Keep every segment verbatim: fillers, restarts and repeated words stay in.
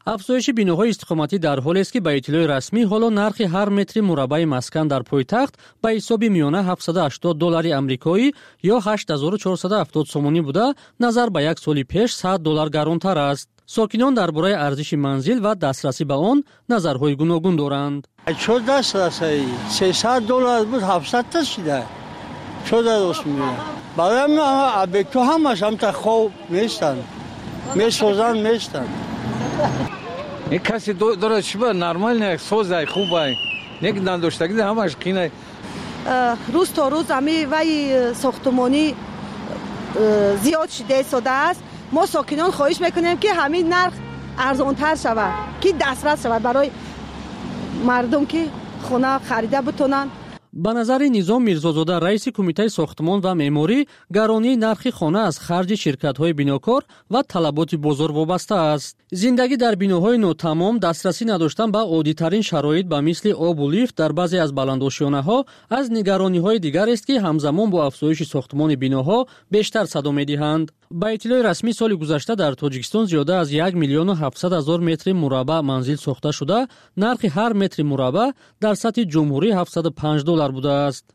افزایش بیناهای استقامتی در حالی است که به اطلاع رسمی حالا نرخ هر متر مربع مسکن در پایتخت به حساب میانه هفتصد و هشتاد دلار آمریکایی یا هشت هزار و چهارصد و هفتاد سومانی بوده، نظر به یک سال پیش صد دلار گرانتر است. ساکنان درباره ارزش منزل و دسترسی به آن نظرهای گوناگون دارند. چه دسترسی؟ سیصد دلار بود هفتصد تا شده. چه درست میگه؟ برای من ابیکو همش هم تا خوب نیستن. میسوزن نیستن. یک کسی داره شبه نرمال نه سوزه خوبه. یک نداشتگی همش کینه. روز تا روز همی وی ساختمانی زیاد شده شده است. ما ساکنان خواهش میکنیم که همین نرخ ارزانتر شود که دسترس شود برای مردم که خونه خریده بتونن. به نظر نظام میرزازاده رئیس کمیته ساختمان و معماری، گرانی نرخ خانه از خرج شرکت‌های بیناکار و طلبات بازار وابسته است. زندگی در بیناهای ناتمام، دسترسی نداشتن به عادی‌ترین شرایط به مثل آب و لیفت در بعضی از بلندآشیانه‌ها از نگرانی‌های دیگر است که همزمان با افزایش ساختمان بیناها بیشتر صدا می‌دهند. با اطلاع رسمی سال گذشته در تاجیکستان زیاده از یک میلیون و هفتصد هزار متر مربع منزل ساخته شده، نرخ هر متر مربع در سطح جمهوری هفتصد و پنج دلار بوده است.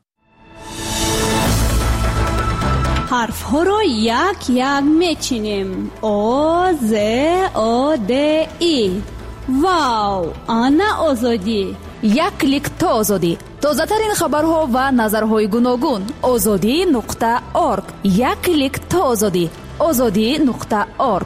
حرف ها را یک یک میچینیم. آ ز آ د ای. واو، آنا آزادی. یک کلیک تا آزادی. تازه ترین خبرها و نظرهای گوناگون. آزادی نقطه اورگ. یک کلیک تا آزادی. آزادی نقطه اورگ.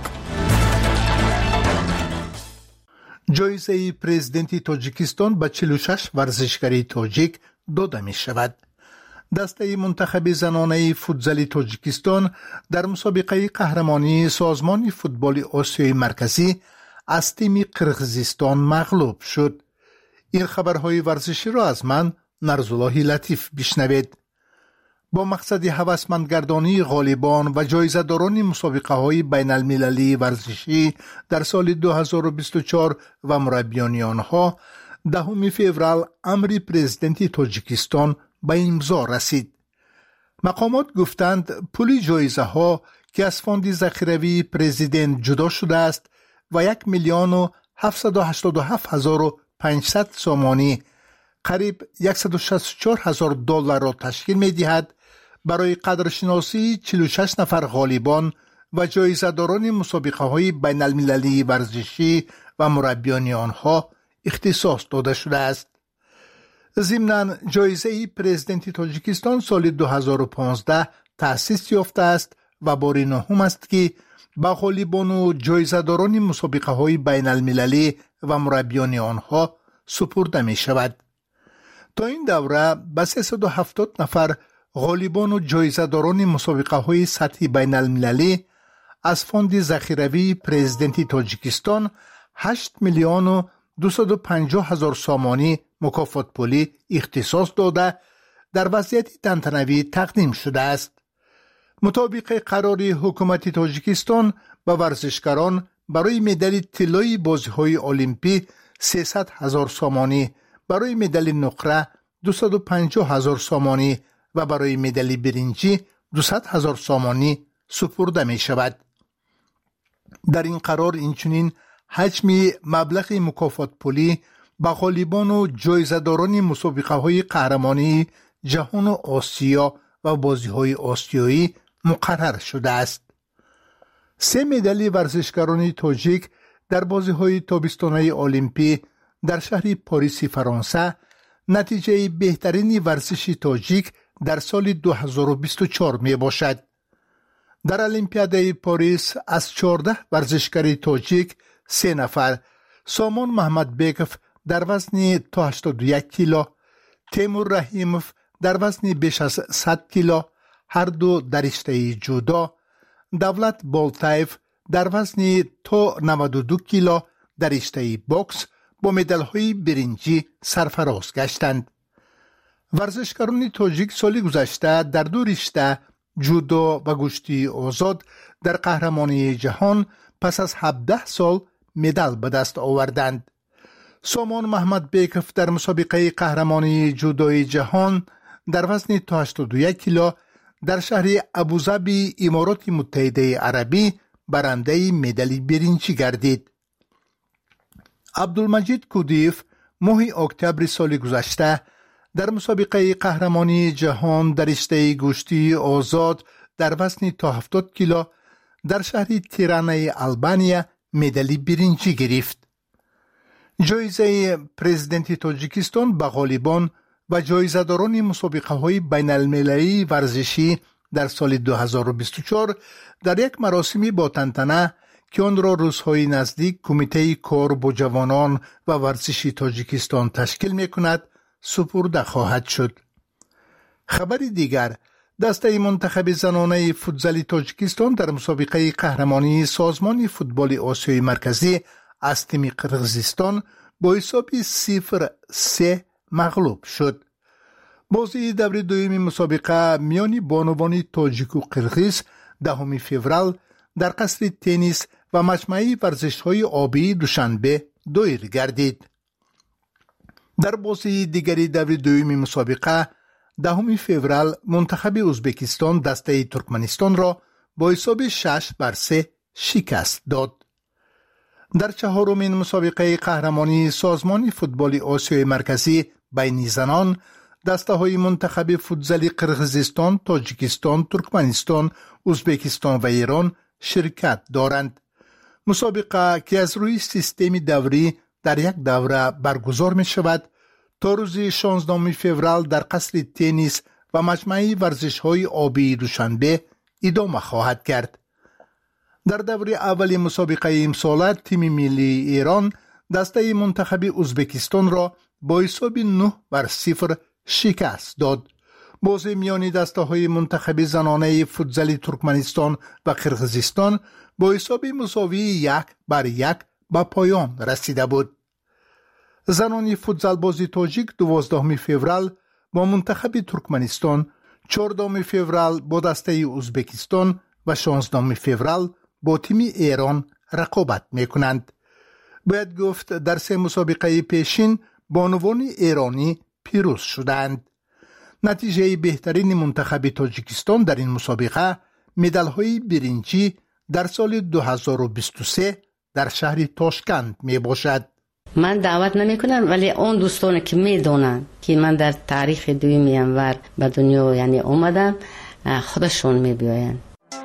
جایزه پرزیدنت تاجیکستان به چهل و شش ورزشکاری تاجیک داده می شود. دسته منتخب زنانه فوتزال تاجیکستان در مسابقه قهرمانی سازمان فوتبال آسیای مرکزی از تیم قرقیزستان مغلوب شد. این خبرهای ورزشی را از من نرزالله لطیف بشنوید. با مقصد هوسمندگردانی غالبان و جایزه‌داران مسابقه های بین المللی ورزشی در سال دو هزار و بیست و چهار و مربیان آنها، دهم فوریه امر پرزیدنت تاجیکستان به امضا رسید. مقامات گفتند پول جایزه ها که از فاند ذخیروی پرزیدنت جدا شده است و یک میلیون و هفتصد و هشتاد و هفت هزار و پانصد سومانی، قریب صد و شصت و چهار هزار دلار را تشکیل می دهد برای قدرشناسی چهل و شش نفر غالبان و جایزه‌داران مسابقه های بین المللی ورزشی و مربیان آنها اختصاص داده شده است. ضمناً جایزه پرزیدنت تاجیکستان سال دو هزار و پانزده تأسیس یافته است و بار نهم است که به غالبان و جایزه‌داران مسابقه های بین المللی و مربیان آنها سپرده می شود. تا این دوره به سیصد و هفتاد نفر غالبان و جایزه‌داران مسابقه های سطحی بین المللی از فاند ذخیروی پرزیدنت تاجیکستان هشت میلیون و دویست و پنجاه هزار سومانی مکافات پولی اختصاص داده در وضعیت تنتنوی تقدیم شده است. مطابق قرار حکومت تاجیکستان به ورزشکاران برای مدال طلای بازی‌های المپی سیصد هزار سومانی، برای مدال نقره دویست و پنجاه هزار سومانی و برای مدال برنجی دویست هزار سومانی سپرده می شود. در این قرار اینچنین حجم مبلغ مکافات پولی به غالبان و جایزه‌داران مسابقه های قهرمانی جهان و آسیا و بازی های آسیایی مقرر شده است. سه مدال ورزشکاران تاجیک در بازی های تابستانه المپی در شهر پاریس فرانسه نتیجه بهترین ورزش تاجیک در سال دو هزار و بیست و چهار می باشد. در المپیاد پاریس از چهارده ورزشکار تاجیک سه نفر، سامان محمد بیکف در وزن تا هشتاد و یک کیلو، تیمور رحیموف در وزن بیش از صد کیلو، هر دو در رشته جودو، دولت بالتایف در وزن تا نود و دو کیلو در رشته بوکس با مدال‌های برنجی سرفراز گشتند. ورزشکاران تاجیک سال گذشته در دو رشته جودو و گشتی آزاد در قهرمانی جهان پس از هفده سال مدال به دست آوردند. سامان محمد بیکف در مسابقه قهرمانی جودوی جهان در وزن تا هشتاد و یک کیلو در شهر ابوظبی امارات متحده عربی برنده مدال برنجی گردید. عبدالمجید کودیف ماه اکتبر سال گذشته در مسابقه قهرمانی جهان در رشته گوشتی آزاد در وزن تا هفتاد کیلو در شهر تیرانه آلبانیا مدال برنجی گرفت. جایزه پرزیدنت تاجیکستان به غالبان و جایزه‌داران مسابقه‌های بین‌المللی ورزشی در سال دو هزار و بیست و چهار در یک مراسمی با تنتنه که آن را روزهای نزدیک کمیته کار با جوانان و ورزشی تاجیکستان تشکیل می‌کند سپرده خواهد شد. خبر دیگر، دسته منتخب زنانه فوتزال تاجیکستان در مسابقه قهرمانی سازمان فوتبال آسیای مرکزی از تیم قرقیزستان با حساب صفر سه مغلوب شد. بازی دور دوم مسابقه میان بانوان تاجیک و قرقیز دهم فوریه در قصر تنیس و مجمع ورزش‌های آبی دوشنبه دایر گردید. در بازی دیگری دور دوم مسابقه دهم فوریه منتخب ازبکستان دسته ترکمنستان را با حساب شش بر سه شکست داد. در چهارمین مسابقه قهرمانی سازمان فوتبال آسیای مرکزی بین زنان دسته های منتخب فوتزال قرقیزستان، تاجیکستان، ترکمنستان، ازبکستان و ایران شرکت دارند. مسابقه که از روی سیستم دوری در یک دوره برگزار می شود تا روز شانزدهم فوریه در قصر تنیس و مجمع ورزش‌های آبی دوشنبه ادامه خواهد کرد. در دوره اول مسابقه امسال تیم ملی ایران دسته منتخب ازبکستان را با حساب نه بر صفر شکست داد. بازی میان دسته های منتخب زنانه فوتزال ترکمنستان و قرقیزستان با حساب مساوی یک بر یک به پایان رسیده بود. زنان فوتزال بازی تاجیک دوازدهم فوریه با منتخب ترکمنستان، چهاردهم فوریه با دسته ازبکستان و شانزدهم فوریه با تیم ایران رقابت میکنند. باید گفت در سه مسابقه پیشین بانوان ایرانی پیروز شدند. نتیجه بهترین منتخب تاجیکستان در این مسابقه مدال‌های برنجی در سال دو هزار و بیست و سه در شهر تاشکند می باشد. من دعوت نمی کنم، ولی اون دوستانی که می دونن که من در تاریخ دوم ینور به دنیا یعنی اومدم خودشون می بیاین.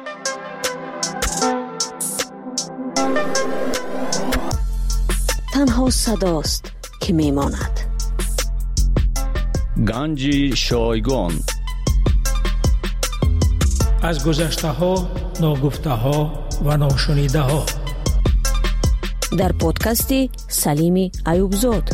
تنها صداست که می ماند. گنج شایگان از گذشته ها، ناگفته ها و ناشنیده ها در پادکستی سلیمی ایوبزاد.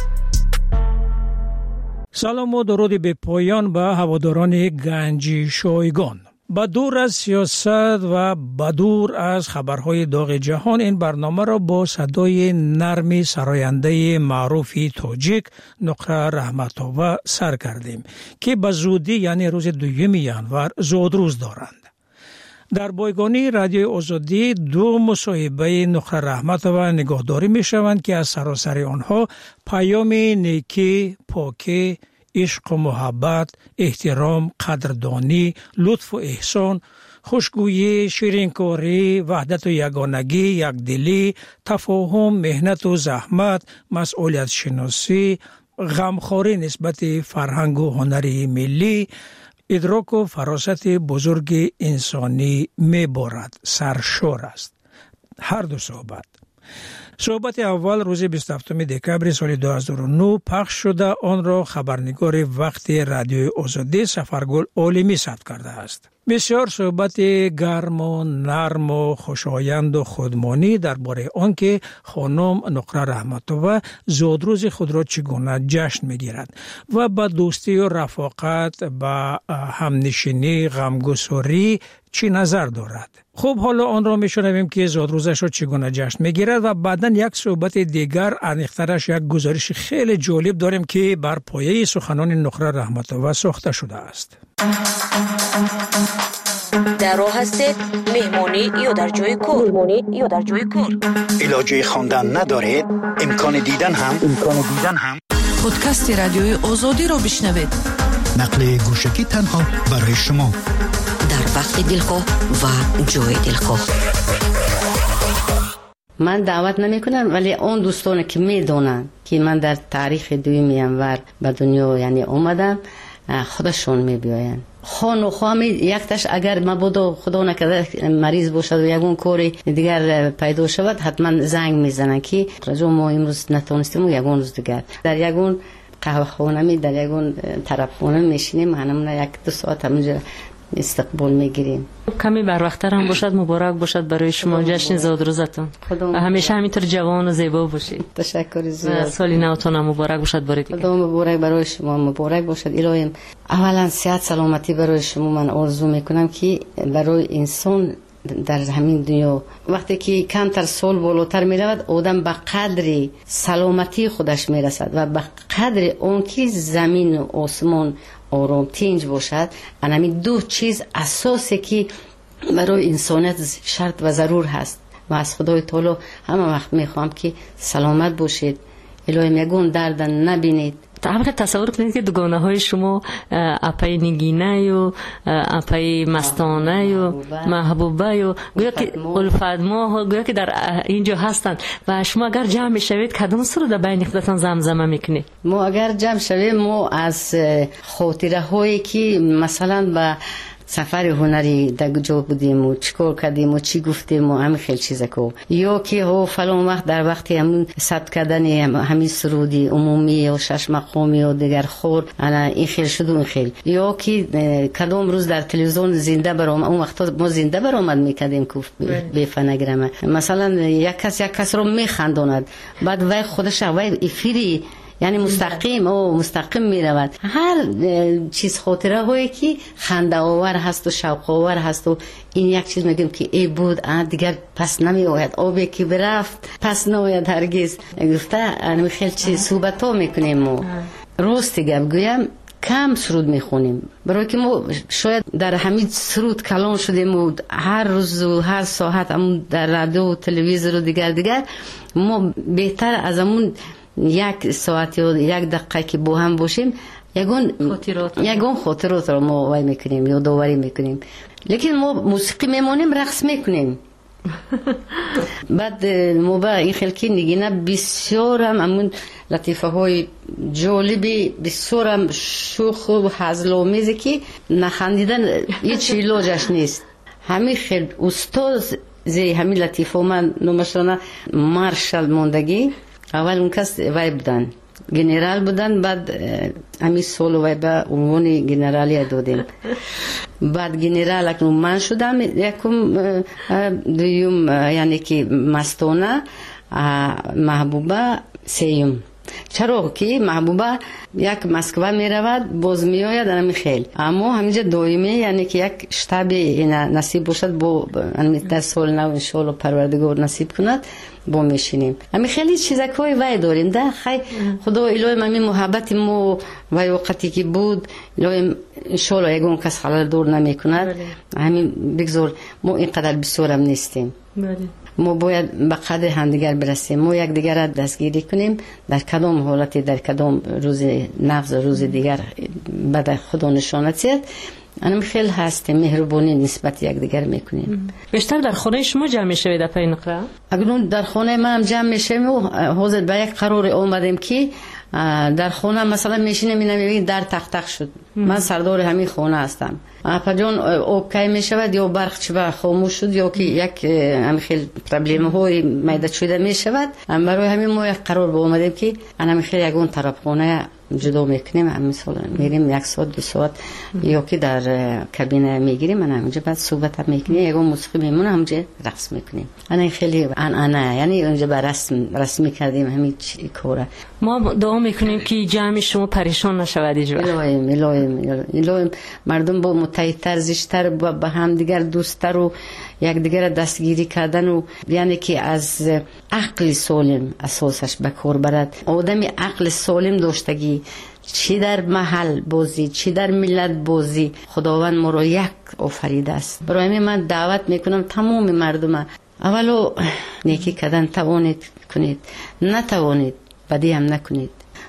سلام و درود به پایان به هواداران گنج شایگان. با دور از سیاست و با دور از خبرهای داغ جهان این برنامه را با صدای نرم سراینده معروف تاجیک نقره رحمت‌آور سر کردیم که به زودی یعنی روز دوم ینور زودروز دارند. در بایگانی رادیو آزادی دو مصاحبه نقره رحمت‌آور نگاهداری می شوند که از سراسر آنها پیام نیکی، پاکی، عشق و محبت، احترام، قدردانی، لطف و احسان، خوشگویی، شیرینکاری، وحدت و یگانگی، یکدلی، تفاهم، مهنت و زحمت، مسئولیت شناسی، غمخواری نسبت فرهنگ و هنر ملی، ادراک و فراست بزرگ انسانی می‌بارد. سرشار است. هر دو صحبت. صحبت اول روز بیست و هفتم دکبر سال دو هزار و نه پخش شده، آن را خبرنگار وقت رادیو آزادی سفرگل عالمی ثبت کرده است. بسیار صحبت گرم و نرم و خوشایند و خودمانی درباره آنکه خانم نقره رحمت‌آور زادروز خود را چگونه جشن می‌گیرد و با دوستی و رفاقت با همنشینی غمگساری چی نظر دارد. خب حالا آن را میشنویم که زادروزش را چگونه جشن میگیرد و بعداً یک صحبت دیگر عمیق‌ترش یک گزارش خیلی جالب داریم که بر پایه سخنان نقره رحمت‌آور ساخته شده است. در راه هستید مهمانی یا در جای کار مهمانی یا در جای کار علاجه خواندن ندارید، امکان دیدن هم امکان دیدن هم پادکست رادیوی آزادی را بشنوید. نقل گوشکی تنها برای شما در وقت دلخواه و جای دلخواه. من دعوت نمی کنم، ولی اون دوستان که میدونن که من در تاریخ دوم ینور به دنیا یعنی اومدم خودشون می بیاین. خان و خوامی یکتش اگر ما بودو خدا نکرده مریض باشد و یگون کوری دیگر پیدا شود حتما زنگ میزنن که رجوع ما امروز نتونستیم و یگون روز دیگر در یگون قهوه خانه می در یگون طرف خانه میشینیم، همون یک دو ساعت همونجا استقبال میگیریم. کمی بر وقت‌تر هم باشد مبارک باشد برای شما جشن زادروزتون. همیشه همینطور جوان و زیبا باشید. تشکر زیاد. سالی نوتون هم مبارک باشد برای دیگه. خدا مبارک برای شما، مبارک باشد. الهی اولا صحت سلامتی برای شما من آرزو میکنم که برای انسان در همین دنیا وقتی که کمتر سال بالاتر می رود آدم به قدر سلامتی خودش می رسد و به قدر اون که زمین و آسمان آرام تنج باشد. همین دو چیز اساسی که برای انسانیت شرط و ضرور هست و از خدای تعالی همه وقت می خواهم که سلامت باشید، الهی یگون درد نبینید. طبعا تصور کنید که دوگانه های شما اپای نگینه و اپای مستانه و محبوبه و گویا که الفت ماه گویا که در اینجا هستند و شما اگر جمع شوید کدام سرود در بین خودتان زمزمه میکنید؟ ما اگر جمع شویم ما از خاطره هایی که مثلا به سفر هنری در کجا بودیم و چیکار کردیم و چی گفتیم و همین خیلی چیزا کو یا که ها فلان وقت در وقتی همون ثبت کردن همین سرودی عمومی و شش مقامی و دیگر خور انا این خیلی شد و این خیلی یا که کدام روز در تلویزیون زنده برام اون وقتا ما زنده برآمد میکردیم که به فنگرامه مثلا یک کس یک کس رو میخنداند بعد وای خودش وای افیری یعنی مستقیم او مستقیم می رود. هر چیز خاطره هایی که خنده آور هست و شوق آور هست و این یک چیز میگم که ای بود دیگر پس نمی آید، آبی که برفت پس نمیاد هرگز. گفته انا خیلی چیز صحبت ها میکنیم ما راست گپ گویم کم سرود میخونیم برای که ما شاید در همین سرود کلان شدیم و هر روز و هر ساعت همون در رادیو و تلویزیون و دیگر دیگر ما بهتر از همون یک ساعت یا یک دقیقه که با هم باشیم یگون خاطرات یگون خاطرات رو ما وای میکنیم یا داوری میکنیم. لیکن ما موسیقی میمونیم رقص میکنیم بعد ما با این خلکی نگینه بسیار هم همون لطیفه های جالبی بسیار هم شوخ و هزل و میزی که نخندیدن هیچ علاجش نیست. همین خیلی استاد زی همین لطیفه من نمشانه مارشال موندگی اول اون کس وای بودن گنرال بودن بعد همین سال وای به عنوان گنرالی دادیم بعد گنرال اکنون من شدم یکم دویم یعنی که مستانه محبوبه سیم چرا که محبوبه یک مسکو می رود باز می آید همین خیلی اما همینجا دائمی یعنی که یک شتابی نصیب باشد با در سال نو انشالله پروردگار نصیب کند با میشینیم همین خیلی چیزکای وای داریم ده خیلی خدا الهی همین محبت ما وای وقتی که بود الهی انشالله یگون کس خلال دور نمی کند همین بگذار ما اینقدر بسیارم نیستیم ما باید به قدر همدیگر برسیم ما یک دیگر را دستگیری کنیم در کدام حالتی در کدام روز نفس روز دیگر بعد خدا نشانت انم خیلی هستیم مهربانی نسبت یک دیگر میکنیم. بیشتر در خانه شما جمع میشوید در پای نقره؟ اگر در خانه من جمع میشیم و حاضر به یک قرار اومدیم که در خانه مثلا میشینیم میبینیم در تخت تخت شد من سردار همین خانه هستم پجان اوکی میشود یا برق چه خاموش شد یا که یک همین خیلی پرابلم های میداد شده میشود برای همین ما یک قرار با اومدیم که انا خیلی یگون طرف خانه جدا میکنیم هم مثلا میریم یک ساعت دو ساعت یا که در کابینه میگیریم من همونجا بعد صحبت هم میکنیم یگون موسیقی میمونه همونجا رقص میکنیم انا خیلی ان انا یعنی اونجا بر رسم رسمی کردیم همین کاره ما دعا میکنیم که جمع شما پریشان نشود اینجا الهیم الهیم الهیم مردم با متحدتر زیشتر با هم دیگر دوستتر و یک دیگر دستگیری کردن و یعنی که از عقل سالم اساسش به کار برد آدمی عقل سالم داشتگی چی در محل بازی چی در ملت بازی خداوند ما رو یک آفریده است. برای من دعوت میکنم تمام مردم اولو نیکی کردن توانید کنید نتوانید بدی هم نکنید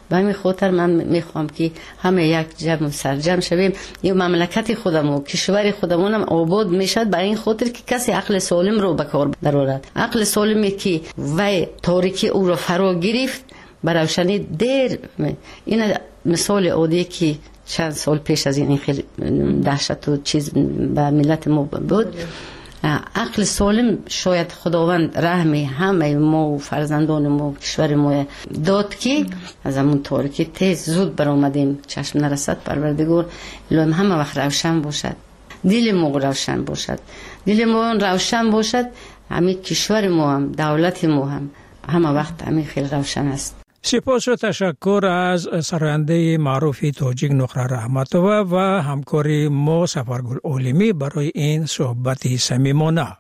به همین خاطر من میخوام که همه یک جمع سرجم شویم. این مملکت خودمون و کشور خودمون هم آباد میشد به این خاطر که کسی عقل سالم رو به کار درآورد. عقل سالمی که وی تاریکی او رو فرا گرفت به روشنی دیر. این مثال عادی که چند سال پیش از این خیلی دهشت و چیز به ملت ما بود. عقل سالم شاید خداوند رحمی همه ما و فرزندان ما و کشور ما داد که از همون تاریکی تیز زود برآمدیم. چشم نرسد پروردگار الهی همه وقت روشن باشد، دل ما روشن باشد، دل ما روشن باشد، همین کشور ما هم دولت ما هم همه وقت همین خیلی روشن است. سپاس و تشکر از سراینده معروف تاجیک نقره رحمتوه و همکاری ما سفرگل عالمی برای این صحبت صمیمانه.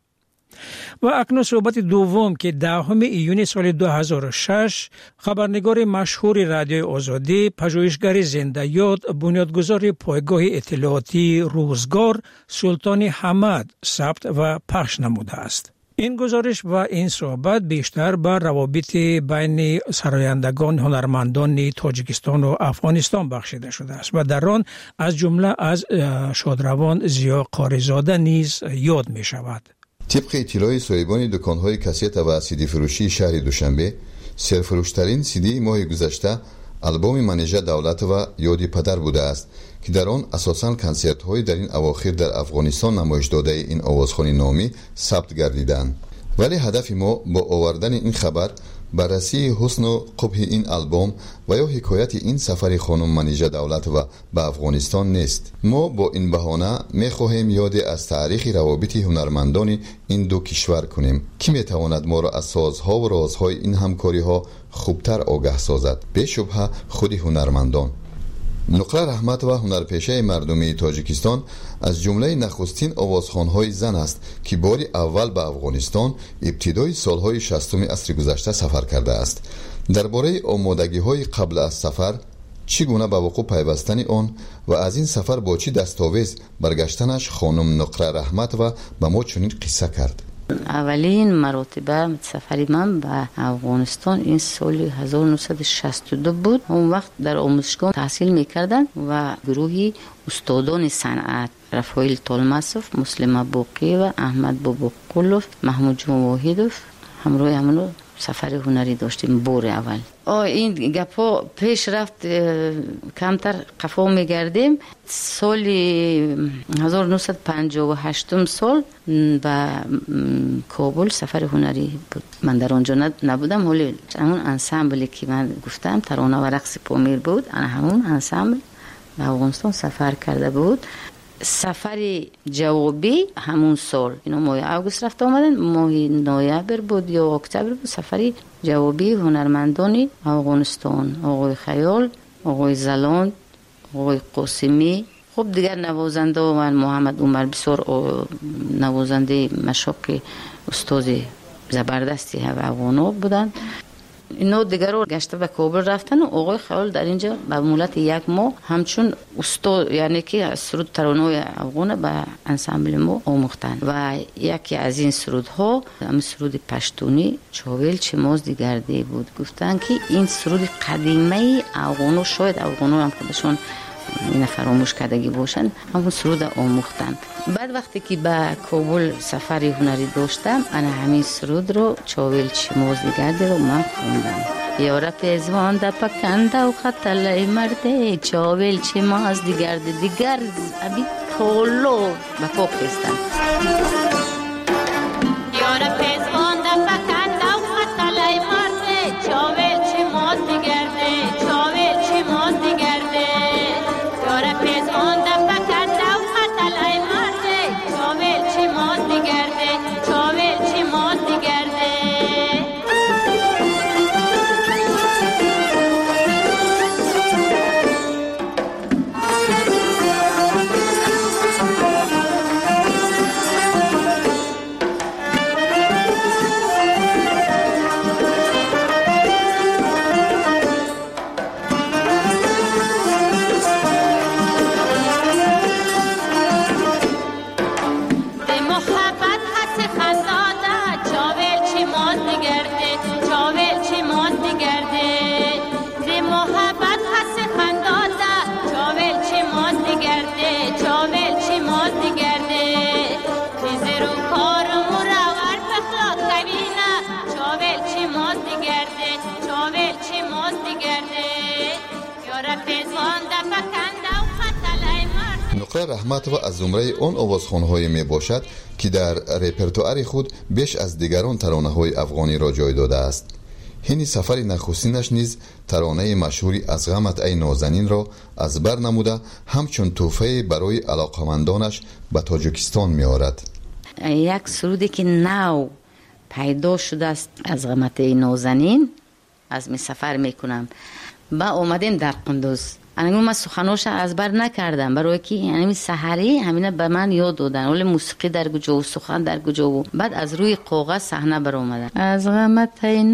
و اکنون صحبت دوم که دهم ایون سال دو هزار و شش خبرنگار مشهور رادیوی آزادی، پژوهشگر زنده یاد، بنیادگذار پایگاه اطلاعاتی روزگار سلطان حمد ثبت و پخش نموده است. این گزارش و این صحبت بیشتر بر روابط بین سرایندگان هنرمندان تاجیکستان و افغانستان بخشیده شده است و در آن از جمله از شادروان ضیا قاریزاده نیز یاد می شود. طبق اطلاع صاحبان دکان‌های کاست و سیدی فروشی شهر دوشنبه، سرفروشترین سیدی ماه گذشته آلبوم منیژه دولت و یادی پدر بوده است که در آن اساساً کنسرت‌های در این اواخر در افغانستان نمایش داده این آوازخوانی نامی ثبت گردیدند. ولی هدف ما با آوردن این خبر بررسی حسن و قبح این آلبوم و یا حکایت این سفر خانم منیژه دولت و به افغانستان نیست. ما با این بهانه می‌خواهیم یاد از تاریخ روابط هنرمندان این دو کشور کنیم که می‌تواند ما را از سازها و رازهای این همکاری‌ها خوبتر آگاه سازد. به شبهه خود هنرمندان. نقره رحمت و هنرپیشه مردمی تاجیکستان از جمله نخستین آوازخوان‌های زن است که بار اول به افغانستان ابتدای سالهای شصتم عصر گذشته سفر کرده است. درباره آمادگی‌های قبل از سفر، چگونه به وقوع پیوستن آن و از این سفر با چه دستاویز برگشتنش خانم نقره رحمت و به ما چنین قصه کرد. اولین مرتبه سفری من به افغانستان این سال هزار و نهصد و شصت و دو بود. اون وقت در آموزشگاه تحصیل میکردن و گروهی استادان صنعت رفایل طالماسوف، مسلم بوقی و احمد باباقلوف، محمود جون واحدوف همراه همونو سفر هنری داشتیم بور اول. آه این گپا پیش رفت کمتر قفا میگردیم. سال هزار و نهصد و پنجاه و هشت سال به کابل سفر هنری بود. من در آنجا نبودم ولی همون انسامبلی که من گفتم ترانه و رقص پامیر بود، انا همون انسامبل به افغانستان سفر کرده بود. سفر جوابی همون سال، اینو ماه اوگوست رفت آمدن، ماه نوامبر بود یا اکتبر بود. سفر جوابی هنرمندان افغانستان، آقای خیال، آقای زلان، آقای قاسمی، خب دیگر نوازنده و من محمد عمر بسیار نوازنده مشاق استاد زبردستی افغانا بودن. اینا دیگر رو گشته به کابل رفتن و آقای خیال در اینجا به مولت یک ماه همچون استاد، یعنی که سرود ترانه‌های افغان به انسامبل ما آموختن و یکی از این سرودها هم سرود پشتونی چاویل چماز دیگرده بود. گفتن که این سرود قدیمی افغانو، شاید افغانو هم خودشون این فراموش کردگی باشن، همون سرود آموختن. بعد وقتی که به کابل سفر هنری داشتم، انا همین سرود رو چاویل چماز دیگرده رو من خوندم. یارا پیزوان دا پکنده و خطله مرده، چاویل چماز دیگرده دیگر ابی کولو به پاک خستن. یارا پیزوان دا پکنده و خطله مرده، چاویل چماز دیگرده، چاویل چماز دیگرده. یارا پیزوان دا پکنده و خطله مرده، چاویل چماز دیگرده، چاویل چماز دیگرده. نقره رحمت و از زمره آن آوازخوان‌های می باشد که در رپرتوار خود بیش از دیگران ترانه‌های افغانی را جای داده است. هین سفر نخستینش نیز ترانه مشهوری از غمت ای نازنین را از بر نموده همچون تحفه برای علاقمندانش به تاجیکستان می آورد. یک سرودی که نو پیدا شده است از غمت ای نازنین از می سفر می کنم با اومدیم در قندوز. انا من سخنوش از بر نکردم برای که یعنی سحری همینه به من یاد دادن ولی موسیقی در کجا و سخن در کجا و بعد از روی قوقا صحنه بر اومدن از غمت ای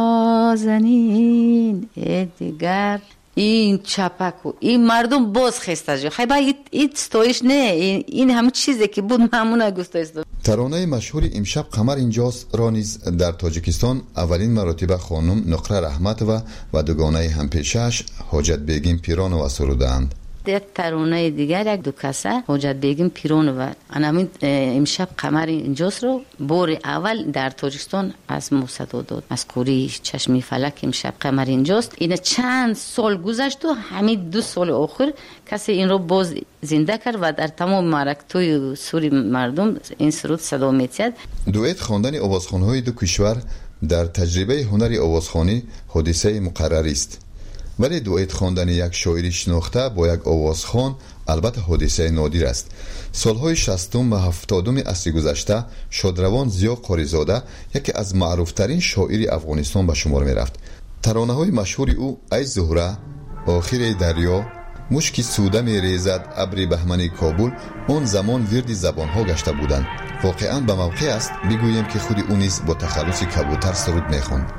نازنین ای دیگر این چپک و این مردم باز خسته جو خیلی با این ستایش نه این همه چیزی که بود همونه گفته است. ترانه مشهور امشب قمر اینجاست را نیز در تاجیکستان اولین مرتبه خانم نقره رحمت و و دوگانه همپیشش حاجت بیگم پیرانووا سرودند. یک ترانه دیگر یک دو کسه حاجت بیگم پیرانووا انا امشب قمر اینجاست رو بار اول در تاجیکستان از ما صدا داد از کوری چشمی فلک امشب قمر اینجاست. این چند سال گذشت و همین دو سال آخر کسی این رو باز زنده کرد و در تمام معرکت‌های سوری مردم این سرود صدا می‌تید. دوئت خواندن آوازخوان‌های دو کشور در تجربه هنر آوازخوانی حادثه مقرری است. ولی دوئت خواندن یک شاعر شناخته با یک آوازخوان البته حادثه نادر است. سالهای شصتم و هفتادم عصر گذشته شادروان ضیا قاریزاده یکی از معروفترین شاعر افغانستان به شمار می رفت. ترانه‌های مشهور او ای زهره، آخر دریا، مشکی سوده می ریزد، ابر بهمن کابل آن زمان ورد زبانها گشته بودند. واقعا به موقع است بگوییم که خود او نیز با تخلص کبوتر سرود می خواند.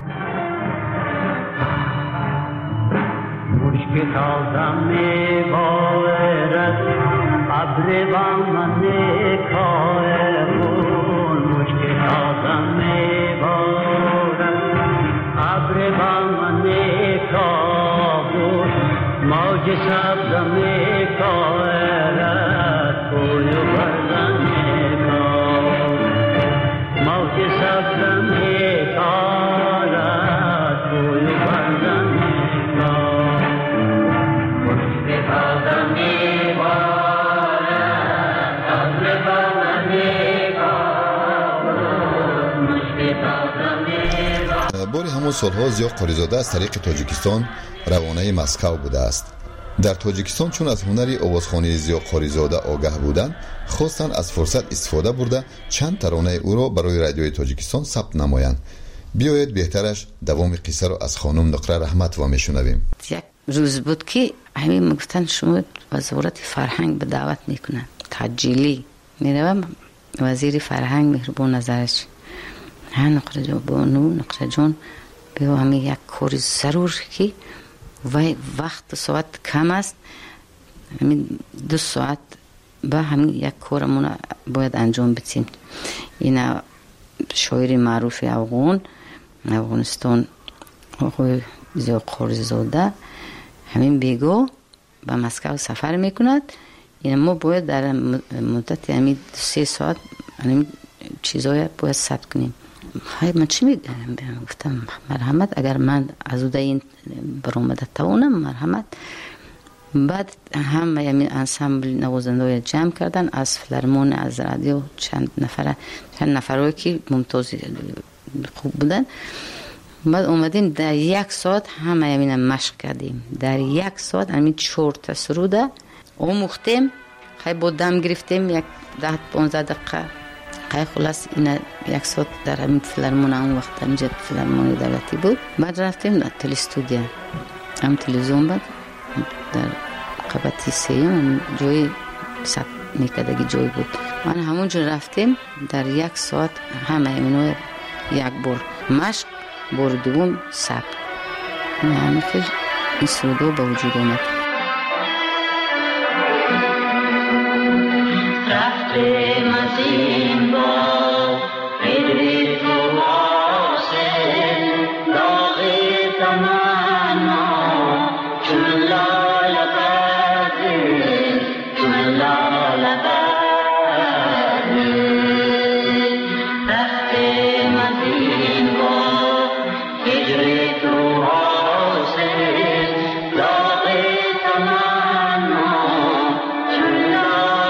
مشک تازه می بارد ابر بهمن کابل مشک تازه می بارد ابر بهمن کابل موج سبز می کارد کوی بردن می کابل موج سبز می کارد کوی بردن می باری همون سالها ضیا قاریزاده از طریق تاجیکستان روانه مسکو بوده است. در تاجیکستان چون از هنری آوازخوانی ضیا قاریزاده آگاه بودند خواستند از فرصت استفاده برده چند ترانه او را برای رادیوی تاجیکستان ثبت نمایند. بیایید بهترش دوام قصه را از خانم نقره رحمتووا میشنویم. یک روز بود که همین میگفتن شما وزارت فرهنگ به دعوت میکنن تجیلی میروم وزیر فرهنگ مهربان نظرش ها نقره جان بانو نقره جان بگو همین یک کاری ضرور که و وقت ساعت کم است همین دو ساعت با همین یک کارمون باید انجام بدیم. این شاعر معروف افغان افغانستان آقای ضیا قاریزاده همین بیگو به مسکو سفر میکند. این ما باید در مدت همین سه ساعت همین چیزای باید ثبت کنیم. های من چی میگم؟ گفتم مرحمت اگر من از اوده این برآمده توانم مرحمت. بعد هم همین انسامبل نوازنده جمع کردن از فیلارمون از رادیو چند نفر چند نفرایی که ممتاز خوب بودن. بعد اومدیم در یک ساعت همه همین مشق کردیم. در یک ساعت همین چهار تا سروده آموختیم. خیلی با دم گرفتیم یک ده پانزده دقیقه. خیلی خلاص این یک ساعت در همین فیلارمون اون وقت همینجا فیلارمون دولتی بود. بعد رفتیم در تل استودیو هم تلویزیون بود در قبطی سیم جای سب میکدگی جای بود. من همونجا رفتیم در یک ساعت همه همینو یک بار مشق بار دوم سب همین که این سودو به وجود آمد. رفتیم از این با پیدی تو واسه داغی تمنا چون لال بردی چون لال بردی رفتیم از این با هجری تو واسه داغی تمنا چون لال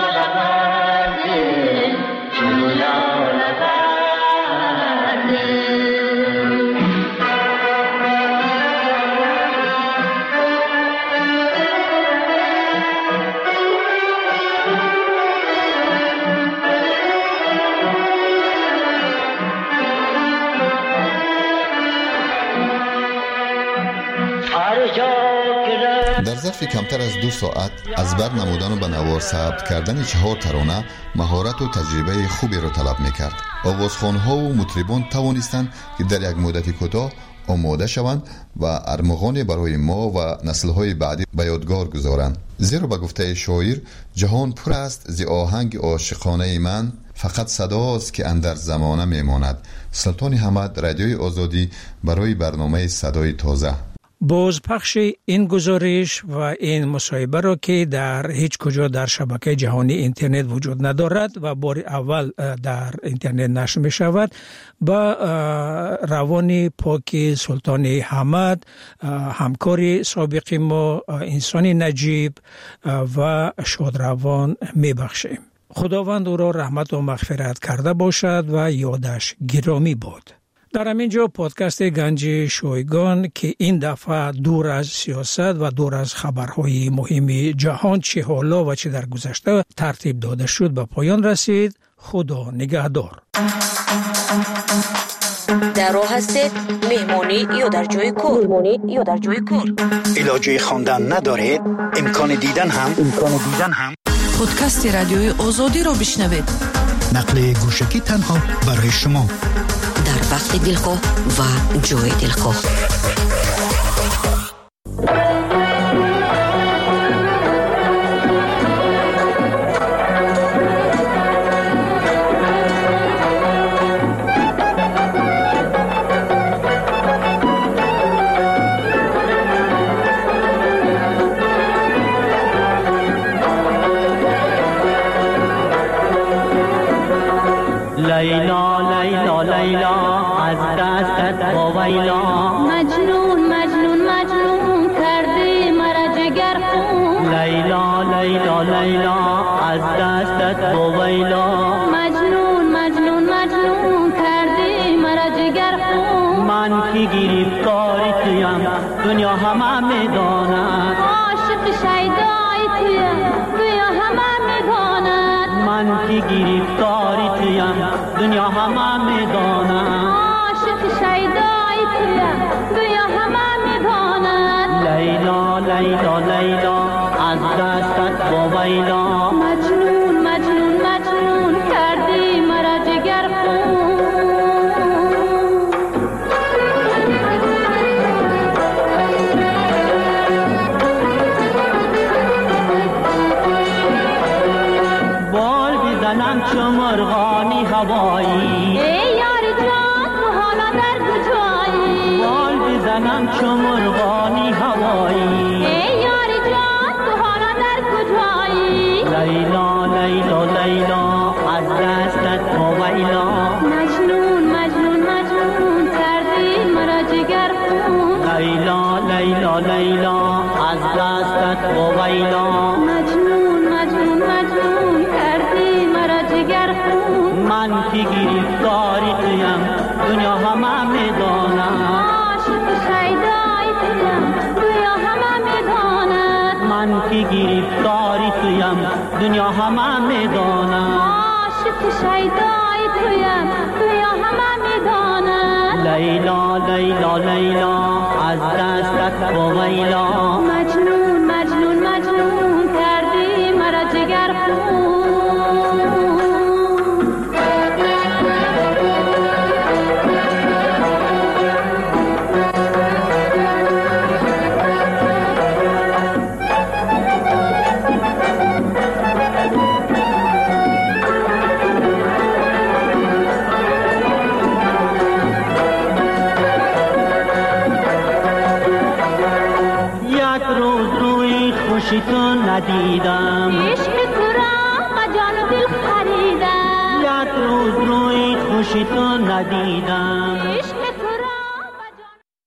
در ظرف کمتر از دو ساعت از بر نمودن و به نوار ثبت کردن چهار ترانه مهارت و تجربه خوبی را طلب میکرد. آوازخوان‌ها و مطربان توانستند که در یک مدت کوتاه آماده شوند و ارمغان برای ما و نسل‌های بعدی به یادگار گذارند. زیرا به گفته شاعر جهان پر است ز آهنگ عاشقانه من، فقط صداست که اندر زمانه میماند. سلطان حمد، رادیوی آزادی، برای برنامه صدای تازه. بازپخش این گزارش و این مصاحبه را که در هیچ کجا در شبکه جهانی اینترنت وجود ندارد و بار اول در اینترنت نشر می شود، با روان پاک سلطان حمد، همکار سابق ما، انسان نجیب و شادروان می بخشیم. خداوند او را رحمت و مغفرت کرده باشد و یادش گرامی باد. در همینجا پادکست گنج شایگان که این دفعه دور از سیاست و دور از خبرهای مهم جهان چه حالا و چه در گذشته ترتیب داده شد به پایان رسید. خدا نگهدار. در راه هستید، مهمانی یا در جای کار؟ مهمانی یا در جای کار؟ علاجه خواندن ندارید؟ امکان دیدن هم امکان دیدن هم پادکست رادیوی آزادی رو بشنوید. نقل گوشکی تنها برای شما در وقت دلخواه و جای دلخواه. لیلا لیلا لیلا از دستت وایلا، مجنون مجنون مجنون کردی مرا جگر خون. لیلا لیلا لیلا از دستت وایلا، مجنون مجنون مجنون کردی مرا جگر خون. من که گرفتاری تویم دنیا همه میداند، عاشق شیدای تویم دنیا همه میداند. من که گرفتاری تویم دنیا همه میداند، عاشق شیدای تویم دنیا همه میداند. لیلا لیلا لیلا از دستت وایلا، مجنون مجنون مجنون کردی مرا جگر خون. بال بزنم چو مرغانی هوایی، ای یار جان تو حالا در کجایی؟ بال بزنم چو مرغانی هوایی، ای یار جان تو حالا در کجایی؟ لیلا لیلا لیلا از دستت وایلا، مجنون مجنون مجنون کردی مرا جگر خون. لیلا لیلا لیلا از دستت وایلا، مجنون مجنون مجنون کردی مرا جگر خون. من که گرفتاری تویم دنیا همه میداند، عاشق شیدای تویم دنیا همه میداند. من که گرفتاری تویم دنیا همه میداند، عاشق شیدای تویم دنیا همه میداند. لیلا لیلا لیلا از دستت وایلا، مجنون مجنون مجنون کردی مرا جگر خون. خوشی تو ندیدم، عشق تو را با جان و دل خریدم. یک روز روی خوشی تو ندیدم، عشق